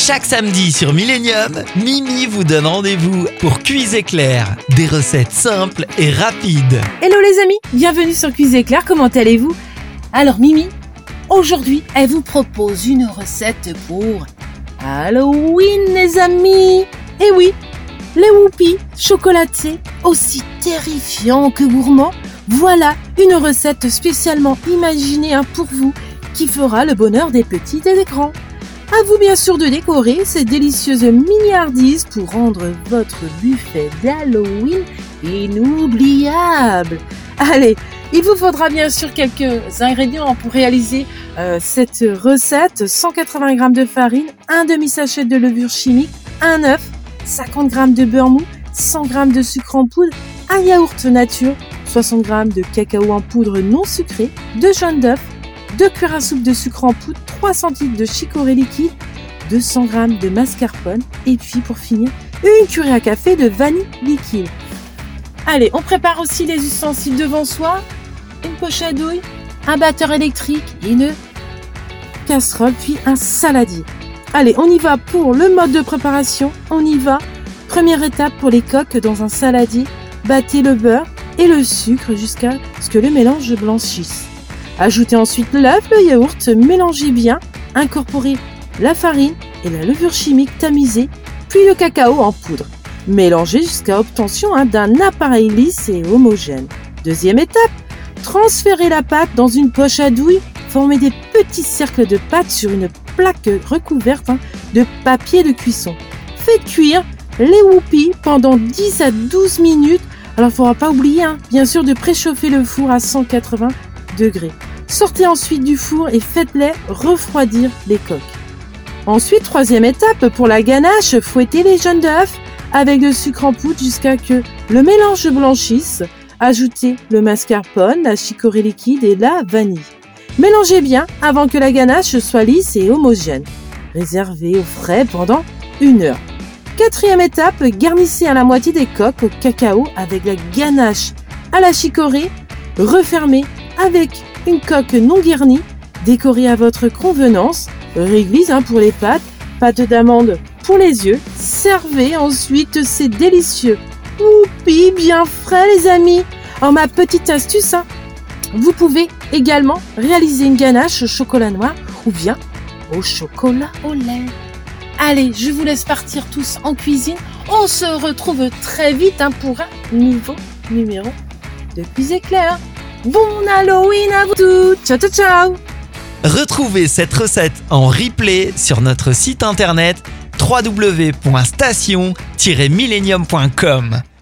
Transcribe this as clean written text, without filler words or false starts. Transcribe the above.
Chaque samedi sur Millennium, Mimi vous donne rendez-vous pour Cuise Éclair. Des recettes simples et rapides. Hello les amis, bienvenue sur Cuise Éclair, comment allez-vous? Alors Mimi, aujourd'hui, elle vous propose une recette pour Halloween les amis. Et oui, les whoopies chocolatés, aussi terrifiants que gourmands. Voilà une recette spécialement imaginée pour vous qui fera le bonheur des petits et des grands. À vous bien sûr de décorer ces délicieuses mini-hardises pour rendre votre buffet d'Halloween inoubliable. Allez, il vous faudra bien sûr quelques ingrédients pour réaliser cette recette. 180 g de farine, un demi-sachet de levure chimique, un œuf, 50 g de beurre mou, 100 g de sucre en poudre, un yaourt nature, 60 g de cacao en poudre non sucré, 2 jaunes d'œufs, 2 cuillères à soupe de sucre en poudre, 3 centilitres de chicorée liquide, 200 g de mascarpone et puis pour finir, une cuillerée à café de vanille liquide. Allez, on prépare aussi les ustensiles devant soi, une poche à douille, un batteur électrique, une casserole puis un saladier. Allez, on y va pour le mode de préparation, on y va. Première étape pour les coques dans un saladier, battez le beurre et le sucre jusqu'à ce que le mélange blanchisse. Ajoutez ensuite l'œuf, le yaourt, mélangez bien, incorporez la farine et la levure chimique tamisée, puis le cacao en poudre. Mélangez jusqu'à obtention d'un appareil lisse et homogène. Deuxième étape, transférez la pâte dans une poche à douille, formez des petits cercles de pâte sur une plaque recouverte de papier de cuisson. Faites cuire les whoopies pendant 10 à 12 minutes. Alors il ne faudra pas oublier, bien sûr, de préchauffer le four à 180 degrés. Sortez ensuite du four et faites-les refroidir les coques. Ensuite, troisième étape, pour la ganache, fouettez les jaunes d'œufs avec le sucre en poudre jusqu'à que le mélange blanchisse. Ajoutez le mascarpone, la chicorée liquide et la vanille. Mélangez bien avant que la ganache soit lisse et homogène. Réservez au frais pendant 1 heure. Quatrième étape, garnissez à la moitié des coques au cacao avec la ganache à la chicorée. Refermez avec une coque non garnie, décorée à votre convenance. Réglisse pour les pâtes, pâte d'amande pour les yeux. Servez ensuite ces délicieux whoopies bien frais les amis. Alors ma petite astuce, vous pouvez également réaliser une ganache au chocolat noir ou bien au chocolat au lait. Allez, je vous laisse partir tous en cuisine. On se retrouve très vite pour un nouveau numéro de Cuise Éclair. Bon Halloween à vous tous. Ciao ciao ciao. Retrouvez cette recette en replay sur notre site internet www.station-millennium.com.